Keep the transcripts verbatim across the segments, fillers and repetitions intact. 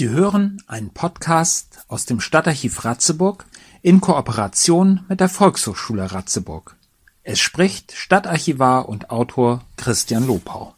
Sie hören einen Podcast aus dem Stadtarchiv Ratzeburg in Kooperation mit der Volkshochschule Ratzeburg. Es spricht Stadtarchivar und Autor Christian Lopau.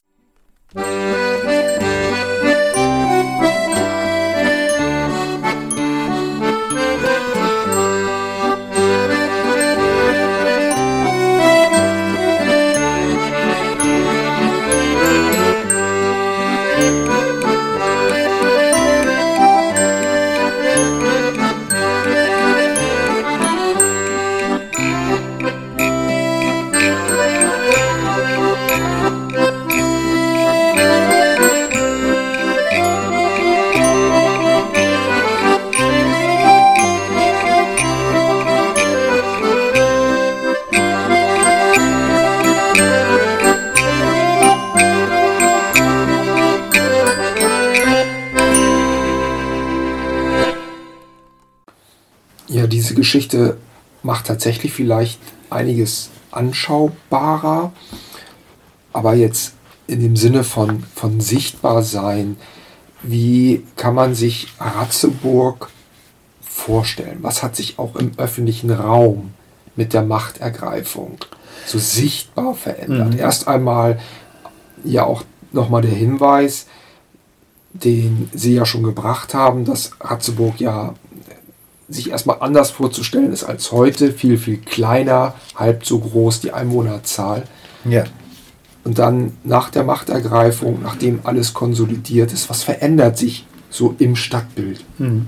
Ja, diese Geschichte macht tatsächlich vielleicht einiges anschaubarer, aber jetzt in dem Sinne von, von sichtbar sein, wie kann man sich Ratzeburg vorstellen? Was hat sich auch im öffentlichen Raum mit der Machtergreifung so sichtbar verändert? Mhm. Erst einmal ja auch nochmal der Hinweis, den Sie ja schon gebracht haben, dass Ratzeburg ja sich erstmal anders vorzustellen ist als heute, viel, viel kleiner, halb so groß die Einwohnerzahl. Ja. Und dann nach der Machtergreifung, nachdem alles konsolidiert ist, was verändert sich so im Stadtbild? Hm.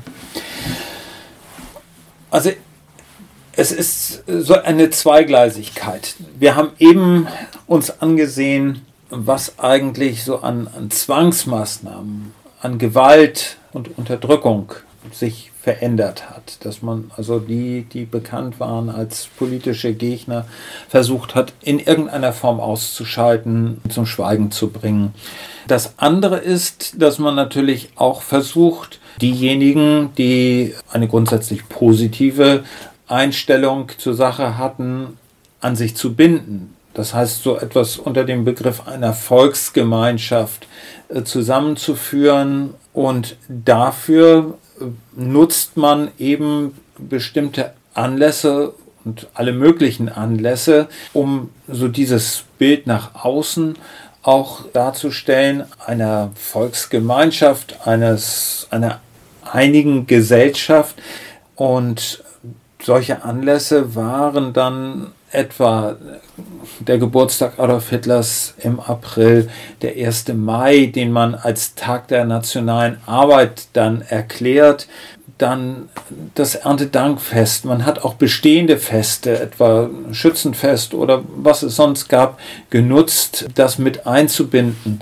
Also es ist so eine Zweigleisigkeit. Wir haben eben uns angesehen, was eigentlich so an, an Zwangsmaßnahmen, an Gewalt und Unterdrückung sich verändert hat, dass man also die, die bekannt waren als politische Gegner, versucht hat, in irgendeiner Form auszuschalten, zum Schweigen zu bringen. Das andere ist, dass man natürlich auch versucht, diejenigen, die eine grundsätzlich positive Einstellung zur Sache hatten, an sich zu binden. Das heißt, so etwas unter dem Begriff einer Volksgemeinschaft äh, zusammenzuführen, und dafür nutzt man eben bestimmte Anlässe und alle möglichen Anlässe, um so dieses Bild nach außen auch darzustellen, einer Volksgemeinschaft, eines, einer einigen Gesellschaft. Und solche Anlässe waren dann etwa der Geburtstag Adolf Hitlers im April, der erste Mai, den man als Tag der nationalen Arbeit dann erklärt, dann das Erntedankfest. Man hat auch bestehende Feste, etwa Schützenfest oder was es sonst gab, genutzt, das mit einzubinden.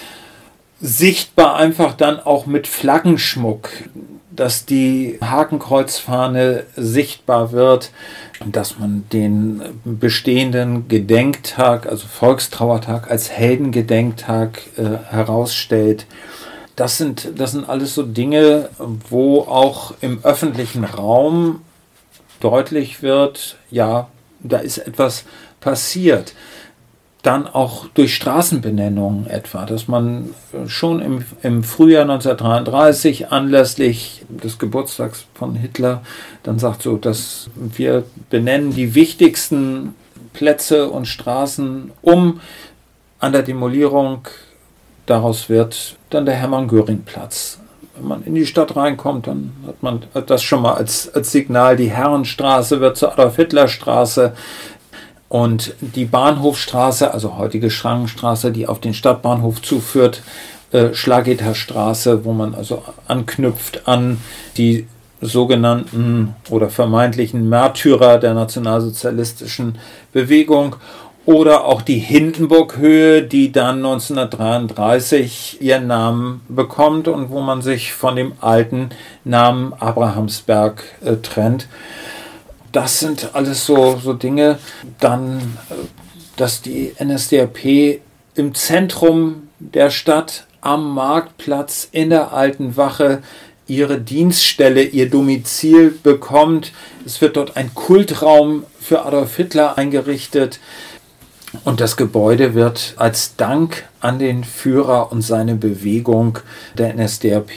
Sichtbar einfach dann auch mit Flaggenschmuck, dass die Hakenkreuzfahne sichtbar wird, dass man den bestehenden Gedenktag, also Volkstrauertag, als Heldengedenktag äh, herausstellt. Das sind, das sind alles so Dinge, wo auch im öffentlichen Raum deutlich wird, ja, da ist etwas passiert. Dann auch durch Straßenbenennungen etwa, dass man schon im, im Frühjahr neunzehnhundertdreiunddreißig anlässlich des Geburtstags von Hitler dann sagt, so, dass wir benennen die wichtigsten Plätze und Straßen um. An der Demolierung, daraus wird dann der Hermann-Göring-Platz. Wenn man in die Stadt reinkommt, dann hat man das schon mal als, als Signal. Die Herrenstraße wird zur Adolf-Hitler-Straße. Und die Bahnhofstraße, also heutige Schrankenstraße, die auf den Stadtbahnhof zuführt, äh, Schlagitterstraße, wo man also anknüpft an die sogenannten oder vermeintlichen Märtyrer der nationalsozialistischen Bewegung. Oder auch die Hindenburghöhe, die dann neunzehnhundertdreiunddreißig ihren Namen bekommt und wo man sich von dem alten Namen Abrahamsberg äh, trennt. Das sind alles so, so Dinge. Dann, dass die N S D A P im Zentrum der Stadt, am Marktplatz, in der Alten Wache ihre Dienststelle, ihr Domizil bekommt. Es wird dort ein Kultraum für Adolf Hitler eingerichtet. Und das Gebäude wird als Dank an den Führer und seine Bewegung der N S D A P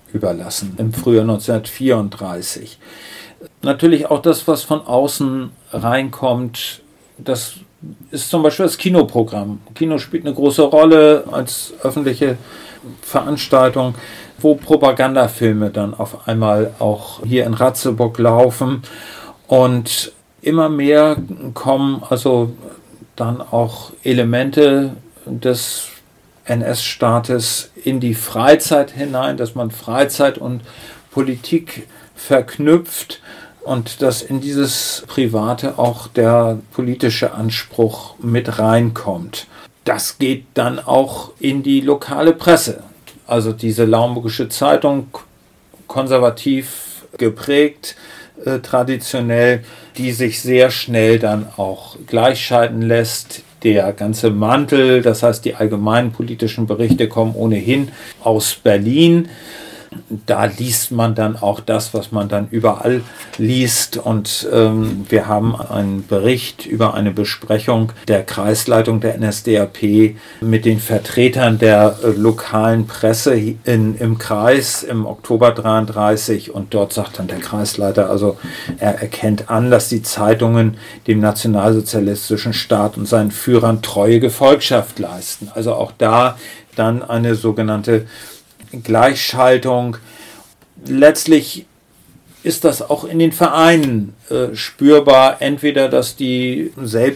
überlassen, im Frühjahr neunzehnhundertvierunddreißig. Natürlich auch das, was von außen reinkommt, das ist zum Beispiel das Kinoprogramm. Kino spielt eine große Rolle als öffentliche Veranstaltung, wo Propagandafilme dann auf einmal auch hier in Ratzeburg laufen. Und immer mehr kommen also dann auch Elemente des N S-Staates in die Freizeit hinein, dass man Freizeit und Politik verknüpft und dass in dieses Private auch der politische Anspruch mit reinkommt. Das geht dann auch in die lokale Presse. Also diese Lauenburgische Zeitung, konservativ geprägt, äh, traditionell, die sich sehr schnell dann auch gleichschalten lässt. Der ganze Mantel, das heißt die allgemeinen politischen Berichte kommen ohnehin aus Berlin. Da liest man dann auch das, was man dann überall liest. Und ähm, wir haben einen Bericht über eine Besprechung der Kreisleitung der N S D A P mit den Vertretern der äh, lokalen Presse in, im Kreis im Oktober dreiunddreißig. Und dort sagt dann der Kreisleiter, also er erkennt an, dass die Zeitungen dem nationalsozialistischen Staat und seinen Führern treue Gefolgschaft leisten. Also auch da dann eine sogenannte Gleichschaltung. Letztlich ist das auch in den Vereinen äh, spürbar, entweder dass die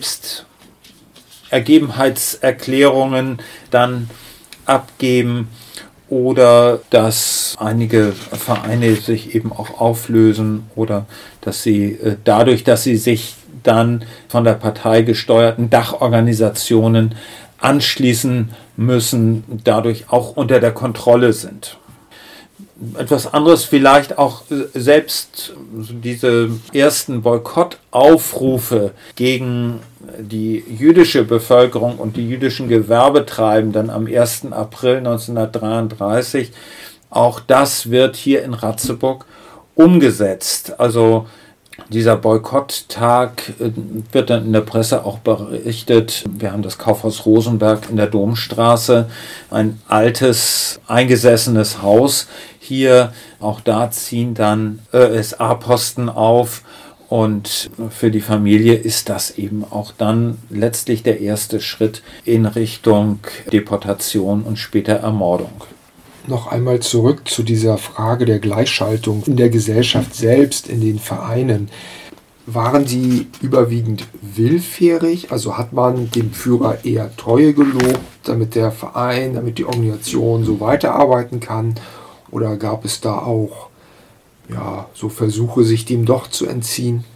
Selbstergebenheitserklärungen dann abgeben oder dass einige Vereine sich eben auch auflösen oder dass sie äh, dadurch, dass sie sich dann von der Partei gesteuerten Dachorganisationen anschließen müssen, dadurch auch unter der Kontrolle sind. Etwas anderes vielleicht auch selbst diese ersten Boykottaufrufe gegen die jüdische Bevölkerung und die jüdischen Gewerbetreibenden am ersten April neunzehnhundertdreiunddreißig, auch das wird hier in Ratzeburg umgesetzt. Also dieser Boykotttag wird dann in der Presse auch berichtet. Wir haben das Kaufhaus Rosenberg in der Domstraße, ein altes, eingesessenes Haus. Hier, auch da ziehen dann Ö S A-Posten auf. Und für die Familie ist das eben auch dann letztlich der erste Schritt in Richtung Deportation und später Ermordung. Noch einmal zurück zu dieser Frage der Gleichschaltung in der Gesellschaft selbst, in den Vereinen. Waren sie überwiegend willfährig? Also hat man dem Führer eher Treue gelobt, damit der Verein, damit die Organisation so weiterarbeiten kann? Oder gab es da auch ja, so Versuche, sich dem doch zu entziehen?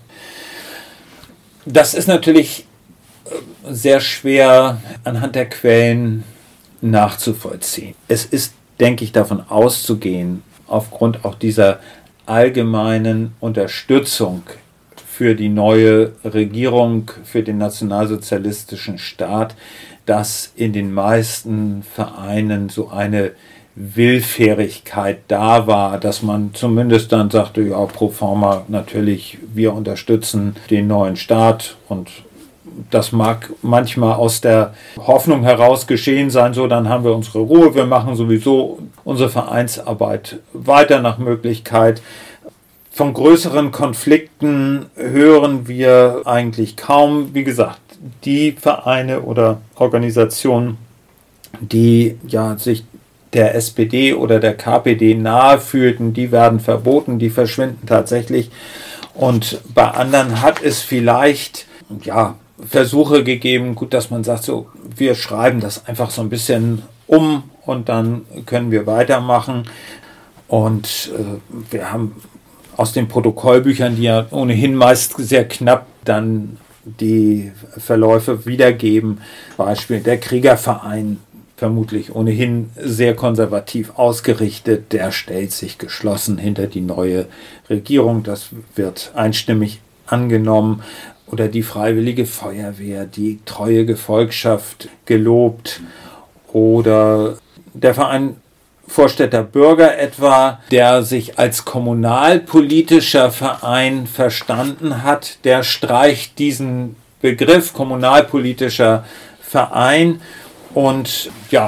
Das ist natürlich sehr schwer anhand der Quellen nachzuvollziehen. Es ist, denke ich, davon auszugehen, aufgrund auch dieser allgemeinen Unterstützung für die neue Regierung, für den nationalsozialistischen Staat, dass in den meisten Vereinen so eine Willfährigkeit da war, dass man zumindest dann sagte, ja, pro forma natürlich, wir unterstützen den neuen Staat, und das mag manchmal aus der Hoffnung heraus geschehen sein, so dann haben wir unsere Ruhe, wir machen sowieso unsere Vereinsarbeit weiter nach Möglichkeit. Von größeren Konflikten hören wir eigentlich kaum. Wie gesagt, die Vereine oder Organisationen, die ja sich der S P D oder der K P D nahe fühlten, die werden verboten, die verschwinden tatsächlich. Und bei anderen hat es vielleicht ja Versuche gegeben, gut, dass man sagt, so, wir schreiben das einfach so ein bisschen um und dann können wir weitermachen. Und äh, wir haben aus den Protokollbüchern, die ja ohnehin meist sehr knapp dann die Verläufe wiedergeben, Beispiel der Kriegerverein, vermutlich ohnehin sehr konservativ ausgerichtet, der stellt sich geschlossen hinter die neue Regierung, das wird einstimmig angenommen. Oder die Freiwillige Feuerwehr, die treue Gefolgschaft gelobt. Oder der Verein Vorstädter Bürger etwa, der sich als kommunalpolitischer Verein verstanden hat, der streicht diesen Begriff kommunalpolitischer Verein und ja,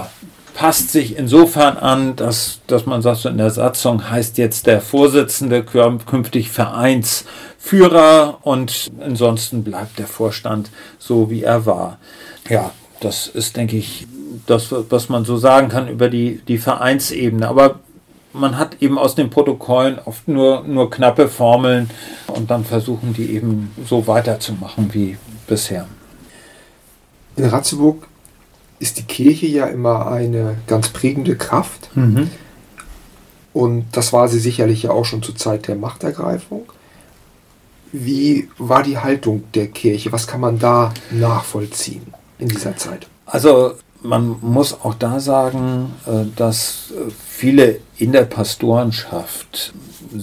passt sich insofern an, dass, dass man sagt, so in der Satzung heißt jetzt der Vorsitzende künftig Vereinsführer und ansonsten bleibt der Vorstand so, wie er war. Ja, das ist, denke ich, das, was man so sagen kann über die, die Vereinsebene. Aber man hat eben aus den Protokollen oft nur, nur knappe Formeln und dann versuchen die eben so weiterzumachen wie bisher. In Ratzeburg ist die Kirche ja immer eine ganz prägende Kraft. Mhm. Und das war sie sicherlich ja auch schon zur Zeit der Machtergreifung. Wie war die Haltung der Kirche? Was kann man da nachvollziehen in dieser Zeit? Also man muss auch da sagen, dass viele in der Pastorenschaft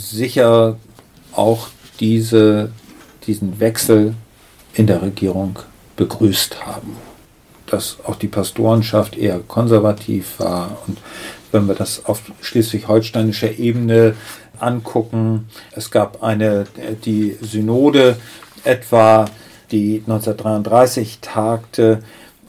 sicher auch diese, diesen Wechsel in der Regierung begrüßt haben. Dass auch die Pastorenschaft eher konservativ war. Und wenn wir das auf schleswig-holsteinischer Ebene angucken, es gab eine, die Synode etwa, die neunzehnhundertdreiunddreißig tagte,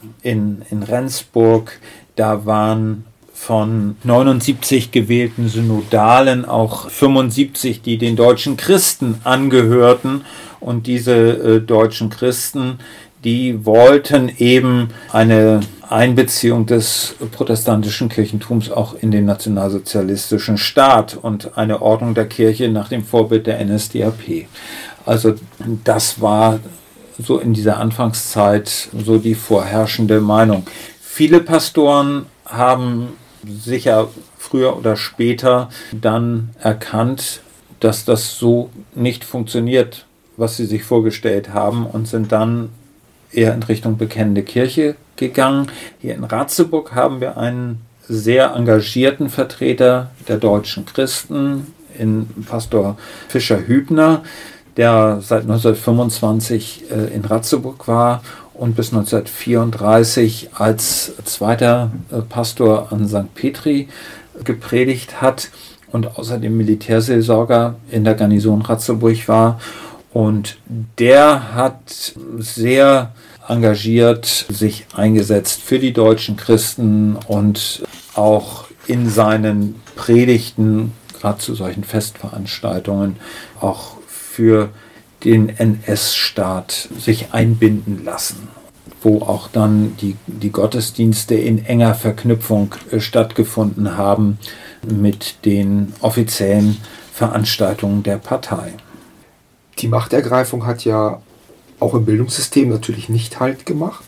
In, in Rendsburg. Da waren von neunundsiebzig gewählten Synodalen auch fünfundsiebzig, die den deutschen Christen angehörten. Und diese äh, deutschen Christen, die wollten eben eine Einbeziehung des protestantischen Kirchentums auch in den nationalsozialistischen Staat und eine Ordnung der Kirche nach dem Vorbild der N S D A P. Also das war so in dieser Anfangszeit so die vorherrschende Meinung. Viele Pastoren haben sicher früher oder später dann erkannt, dass das so nicht funktioniert, was sie sich vorgestellt haben, und sind dann eher in Richtung bekennende Kirche gegangen. Hier in Ratzeburg haben wir einen sehr engagierten Vertreter der deutschen Christen, in Pastor Fischer-Hübner, der seit neunzehnhundertfünfundzwanzig äh, in Ratzeburg war und bis neunzehnhundertvierunddreißig als zweiter äh, Pastor an Sankt Petri gepredigt hat und außerdem Militärseelsorger in der Garnison Ratzeburg war. Und der hat sehr engagiert sich eingesetzt für die deutschen Christen und auch in seinen Predigten, gerade zu solchen Festveranstaltungen, auch für den N S-Staat sich einbinden lassen, wo auch dann die, die Gottesdienste in enger Verknüpfung äh, stattgefunden haben mit den offiziellen Veranstaltungen der Partei. Die Machtergreifung hat ja auch im Bildungssystem natürlich nicht Halt gemacht.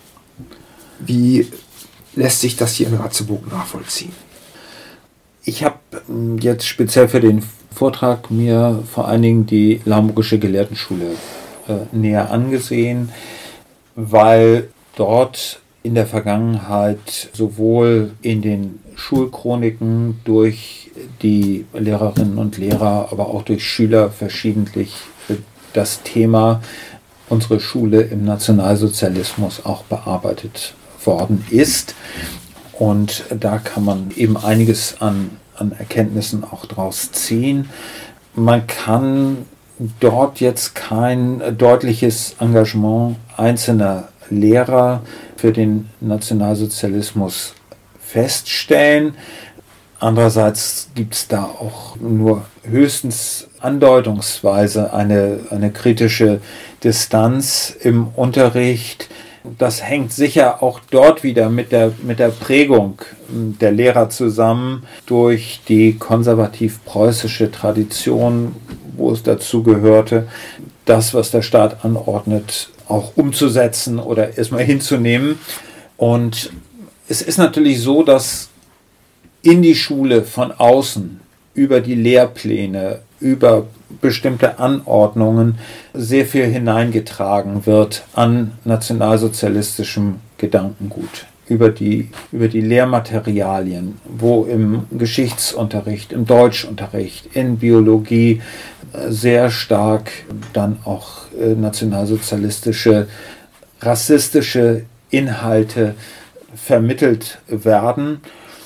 Wie lässt sich das hier in Ratzeburg nachvollziehen? Ich habe jetzt speziell für den Vortrag mir vor allen Dingen die Lauenburgische Gelehrtenschule äh, näher angesehen, weil dort in der Vergangenheit sowohl in den Schulchroniken durch die Lehrerinnen und Lehrer, aber auch durch Schüler verschiedentlich das Thema unsere Schule im Nationalsozialismus auch bearbeitet worden ist. Und da kann man eben einiges an, an Erkenntnissen auch draus ziehen. Man kann dort jetzt kein deutliches Engagement einzelner Lehrer für den Nationalsozialismus feststellen. Andererseits gibt es da auch nur höchstens andeutungsweise eine, eine kritische Distanz im Unterricht. Das hängt sicher auch dort wieder mit der, mit der Prägung der Lehrer zusammen durch die konservativ-preußische Tradition, wo es dazu gehörte, das, was der Staat anordnet, auch umzusetzen oder erstmal hinzunehmen. Und es ist natürlich so, dass in die Schule von außen über die Lehrpläne, über bestimmte Anordnungen sehr viel hineingetragen wird an nationalsozialistischem Gedankengut. Über die, über die Lehrmaterialien, wo im Geschichtsunterricht, im Deutschunterricht, in Biologie sehr stark dann auch äh, nationalsozialistische, rassistische Inhalte vermittelt werden.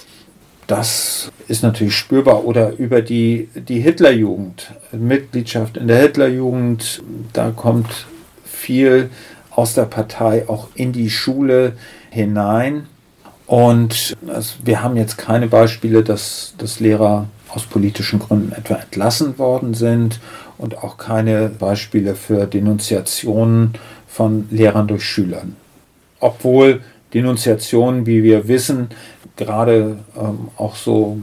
Das ist natürlich spürbar. Oder über die, die Hitlerjugend, Mitgliedschaft in der Hitlerjugend, da kommt viel aus der Partei auch in die Schule hinein. Und also wir haben jetzt keine Beispiele, dass, dass Lehrer aus politischen Gründen etwa entlassen worden sind und auch keine Beispiele für Denunziationen von Lehrern durch Schülern. Obwohl Denunziationen, wie wir wissen, gerade ähm, auch so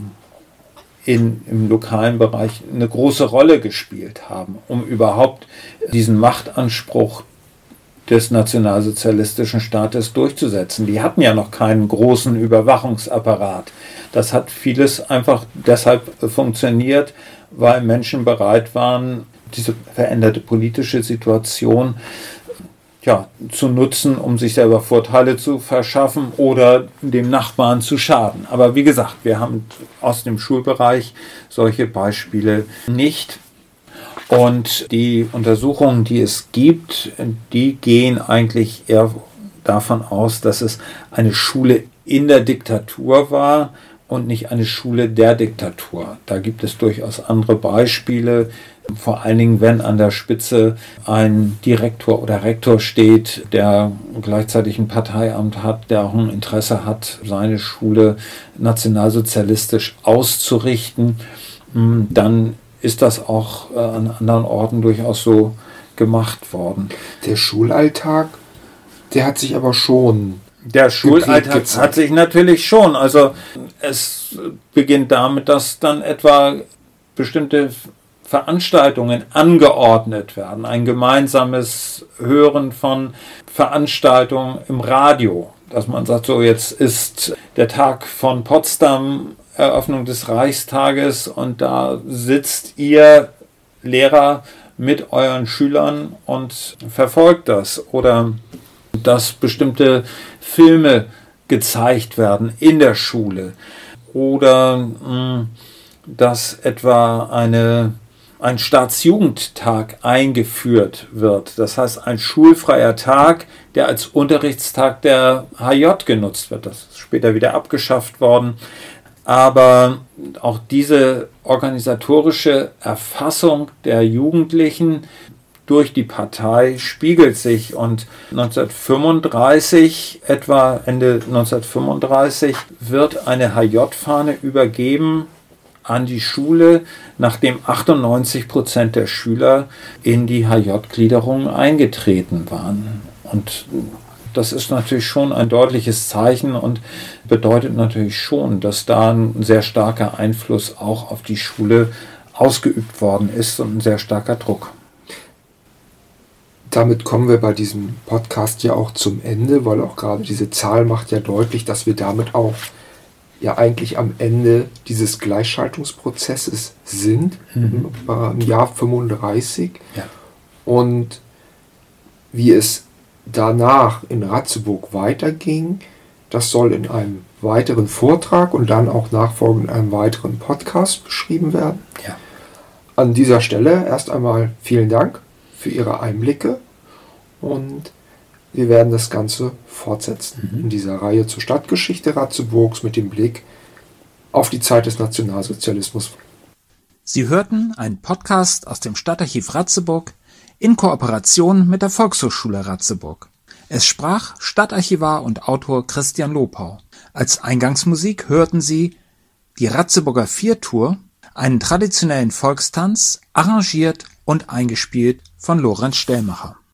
in, im lokalen Bereich eine große Rolle gespielt haben, um überhaupt diesen Machtanspruch des nationalsozialistischen Staates durchzusetzen. Die hatten ja noch keinen großen Überwachungsapparat. Das hat vieles einfach deshalb funktioniert, weil Menschen bereit waren, diese veränderte politische Situation ja, zu nutzen, um sich selber Vorteile zu verschaffen oder dem Nachbarn zu schaden. Aber wie gesagt, wir haben aus dem Schulbereich solche Beispiele nicht. Und die Untersuchungen, die es gibt, die gehen eigentlich eher davon aus, dass es eine Schule in der Diktatur war und nicht eine Schule der Diktatur. Da gibt es durchaus andere Beispiele, vor allen Dingen, wenn an der Spitze ein Direktor oder Rektor steht, der gleichzeitig ein Parteiamt hat, der auch ein Interesse hat, seine Schule nationalsozialistisch auszurichten, dann ist das auch äh, an anderen Orten durchaus so gemacht worden. Der Schulalltag, der hat sich aber schon... Der Schulalltag hat sich natürlich schon. Also es beginnt damit, dass dann etwa bestimmte Veranstaltungen angeordnet werden. Ein gemeinsames Hören von Veranstaltungen im Radio. Dass man sagt, so jetzt ist der Tag von Potsdam, Eröffnung des Reichstages, und da sitzt ihr Lehrer mit euren Schülern und verfolgt das. Oder dass bestimmte Filme gezeigt werden in der Schule. Oder mh, dass etwa eine, ein Staatsjugendtag eingeführt wird. Das heißt, ein schulfreier Tag, der als Unterrichtstag der H J genutzt wird. Das ist später wieder abgeschafft worden. Aber auch diese organisatorische Erfassung der Jugendlichen durch die Partei spiegelt sich. Und neunzehnhundertfünfunddreißig, etwa Ende neunzehnhundertfünfunddreißig, wird eine H J-Fahne übergeben an die Schule, nachdem achtundneunzig Prozent der Schüler in die H J-Gliederung eingetreten waren. Und das ist natürlich schon ein deutliches Zeichen und bedeutet natürlich schon, dass da ein sehr starker Einfluss auch auf die Schule ausgeübt worden ist und ein sehr starker Druck. Damit kommen wir bei diesem Podcast ja auch zum Ende, weil auch gerade diese Zahl macht ja deutlich, dass wir damit auch ja eigentlich am Ende dieses Gleichschaltungsprozesses sind, mhm. im Jahr fünfunddreißig. Ja. Und wie es danach in Ratzeburg weiterging, das soll in einem weiteren Vortrag und dann auch nachfolgend in einem weiteren Podcast beschrieben werden. Ja. An dieser Stelle erst einmal vielen Dank für Ihre Einblicke und wir werden das Ganze fortsetzen mhm. in dieser Reihe zur Stadtgeschichte Ratzeburgs mit dem Blick auf die Zeit des Nationalsozialismus. Sie hörten einen Podcast aus dem Stadtarchiv Ratzeburg in Kooperation mit der Volkshochschule Ratzeburg. Es sprach Stadtarchivar und Autor Christian Lopau. Als Eingangsmusik hörten Sie die Ratzeburger Viertour, einen traditionellen Volkstanz, arrangiert und eingespielt von Lorenz Stellmacher.